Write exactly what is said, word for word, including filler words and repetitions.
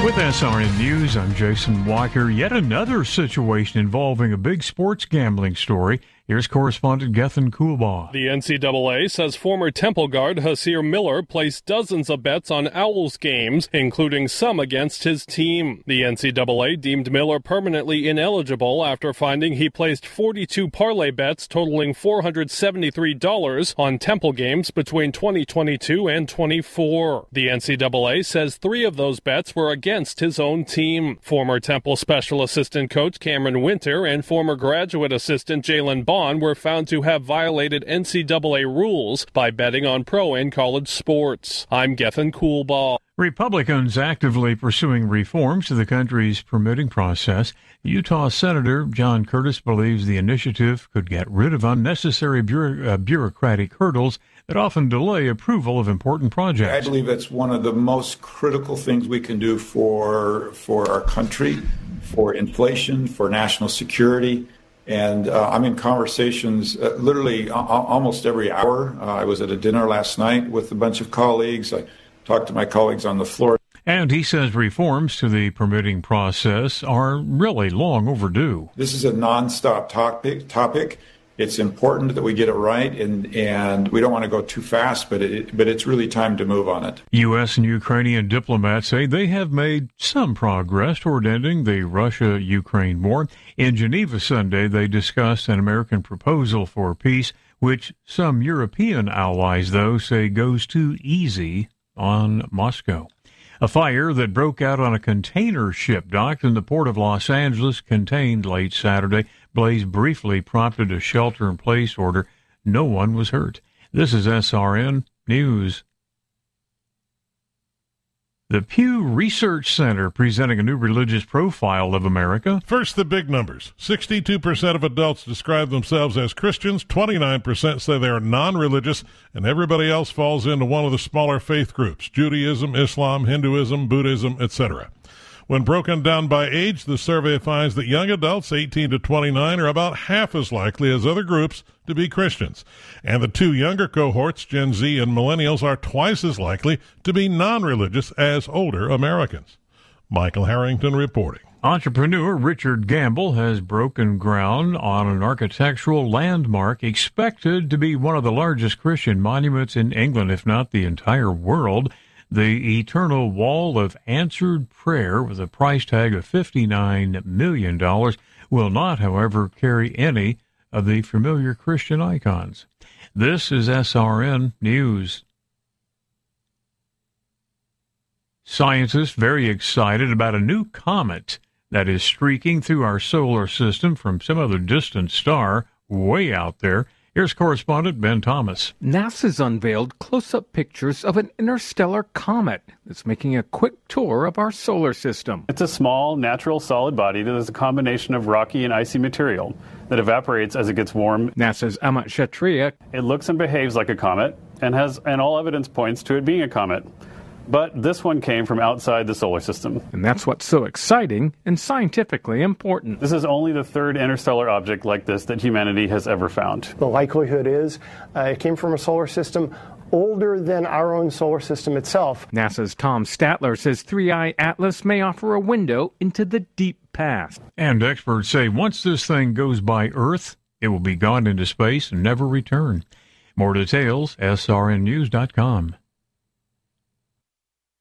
With S R N News, I'm Jason Walker. Yet another situation involving a big sports gambling story. Here's correspondent Gethin Coolbaugh. The N C double A says former Temple guard Hasir Miller placed dozens of bets on Owls games, including some against his team. The N C double A deemed Miller permanently ineligible after finding he placed forty-two parlay bets totaling four hundred seventy-three dollars on Temple games between twenty twenty-two and twenty-four. The N C double A says three of those bets were against his own team. Former Temple special assistant coach Cameron Winter and former graduate assistant Jalen Bond were found to have violated N C double A rules by betting on pro and college sports. I'm Gethin Coolbaugh. Republicans actively pursuing reforms to the country's permitting process. Utah Senator John Curtis believes the initiative could get rid of unnecessary bureau- uh, bureaucratic hurdles that often delay approval of important projects. I believe that's one of the most critical things we can do for for our country, for inflation, for national security. And uh, I'm in conversations uh, literally a- almost every hour. Uh, I was at a dinner last night with a bunch of colleagues. I talked to my colleagues on the floor. And he says reforms to the permitting process are really long overdue. This is a nonstop topic. topic. It's important that we get it right, and, and we don't want to go too fast, but it, but it's really time to move on it. U S and Ukrainian diplomats say they have made some progress toward ending the Russia-Ukraine war. In Geneva Sunday, they discussed an American proposal for peace, which some European allies, though, say goes too easy on Moscow. A fire that broke out on a container ship docked in the port of Los Angeles contained late Saturday. Blaze briefly prompted a shelter-in-place order. No one was hurt. This is S R N News. The Pew Research Center presenting a new religious profile of America. First, the big numbers. sixty-two percent of adults describe themselves as Christians, twenty-nine percent say they are non-religious, and everybody else falls into one of the smaller faith groups, Judaism, Islam, Hinduism, Buddhism, et cetera. When broken down by age, the survey finds that young adults, eighteen to twenty-nine, are about half as likely as other groups to be Christians. And the two younger cohorts, Gen Z and millennials, are twice as likely to be non-religious as older Americans. Michael Harrington reporting. Entrepreneur Richard Gamble has broken ground on an architectural landmark expected to be one of the largest Christian monuments in England, if not the entire world. The Eternal Wall of Answered Prayer, with a price tag of fifty-nine million dollars, will not, however, carry any of the familiar Christian icons. This is S R N News. Scientists very excited about a new comet that is streaking through our solar system from some other distant star way out there. Here's correspondent Ben Thomas. NASA's unveiled close-up pictures of an interstellar comet that's making a quick tour of our solar system. It's a small, natural, solid body that is a combination of rocky and icy material that evaporates as it gets warm. NASA's Amit Kshatriya. It looks and behaves like a comet and has, and all evidence points to it being a comet. But this one came from outside the solar system. And that's what's so exciting and scientifically important. This is only the third interstellar object like this that humanity has ever found. The likelihood is uh, it came from a solar system older than our own solar system itself. NASA's Tom Statler says three I Atlas may offer a window into the deep past. And experts say once this thing goes by Earth, it will be gone into space and never return. More details, S R N news dot com.